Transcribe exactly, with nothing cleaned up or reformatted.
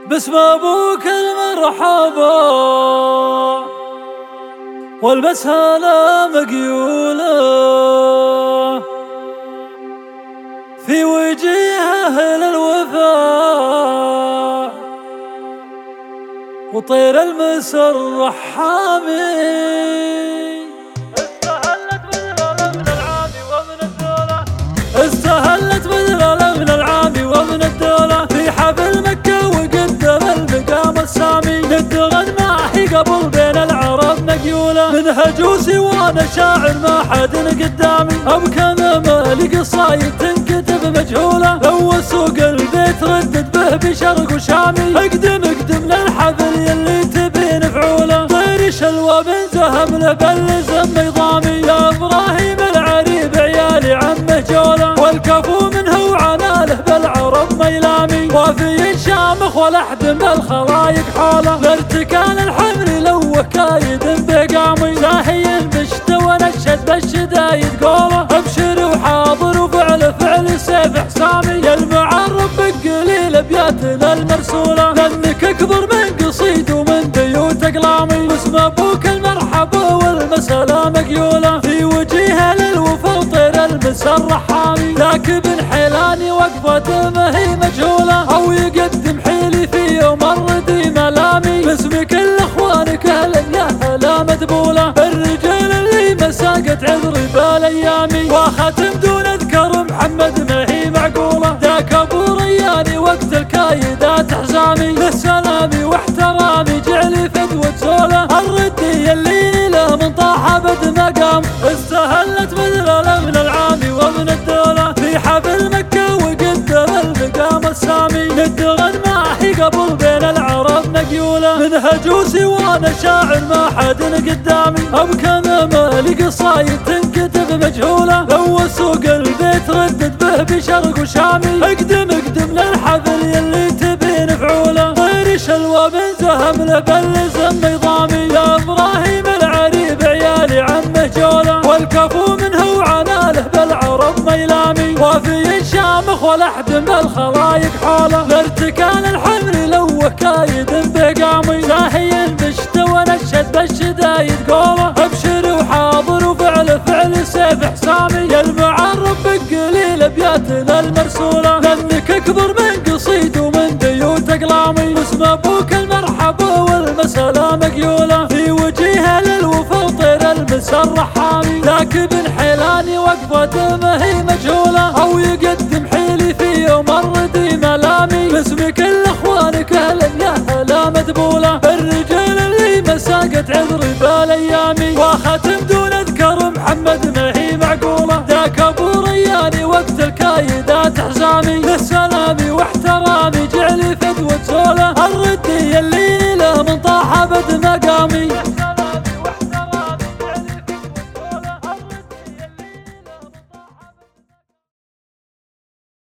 باسم ابوك المرحبا والمسهلة مقيولة في وجيه أهل الوفاء وطير المسرح حامي. استهلت بدلالة من العام ومن الدولة استهلت بدلالة من العام ومن الدولة في حفل مكة وقدم المقام السامي. ندغن معي قبل بين العرب مقيولة منهجوسي وانا شاعر ما حد قدامي. ابكى مالي قصايد تنكتب مجهولة لو سوق البيت ردد به بشرق وشامي. اقدم اقدم للحفل يلي تبين فعوله طير شلوى بن زهم لبلزم نظامي. يا ابراهيم العريب عيالي عمه جوله والكفو منه وعناله بالعرب ميلامي. وافي شامخ والاحدم بالخلايق حوله لارتكان الحمر لوه كايد بقامي. زاهي المشتوى نشد بالشدايد قوله ابشر وحاضر وفعل فعل سيف حسامي. يا المعرب بقليل ابياتنا المرسوله لانك اكبر من قصيد ومن بيوت اقلامي. باسم ابوك المرحبا والمسألة مقيوله في وجيها للوفا وطير المسرح حامي. ذاك بن حيلاني وقفته ما هي مجهوله او يقدم حيلي في يوم الردي ملامي. باسمك الاخوانك اهلا يا هلا مدبوله الرجال اللي مساقت عذري بالايامي. واختم دون اذكر محمد ما هي معقوله ذاك ابو رياني وقت الكايدات حزامي. للسلامي واحترامي جعلي فدوة زوله الردي اللي له من طاح ابد مقام. استهلت بدلالة من العام ومن الدولة في حفل مكة وقدم المقام السامي. ندغن معي قبل بين العرب مقيولة منهجوسي وانا شاعر ما حد قدامي. ابكى مالي قصايد تنكتب مجهولة لو سوق البيت ردد به بشرق وشامي. اقدم اقدم للحفل يلي تبين فعوله طير شلوى بن زهم لبلزم نظامي. يا ابراهيم العريب عيالي عمه جوله والكفو منه وعناله بالعرب ميلامي. وافي شامخ والاحدم بالخلايق حوله لارتكان الحمر لوه كايد بقامي. زاهي المشتوى نشد بالشدايد قوله ابشر وحاضر وفعل فعل سيف حسامي. يا المعرب بقليل ابياتنا المرسوله لانك اكبر من قصيد ومن بيوت اقلامي. باسم ابوك المرحبا والمسألة مقيوله في وجيها للوفا وطير المسرح حامي. ذاك بن حيلاني وقفته ما هي مجهوله او يقدم حيلي في يوم الردي ملامي. باسمك الاخوانك اهلا يا هلا مدبوله الرجال اللي مساقت عذري بالايامي. واختم دون اذكر محمد ما هي معقوله ذاك ابو رياني وقت الكايدات حزامي. للسلامي واحترامي جعلي فدوة زوله الردي اللي له من طاح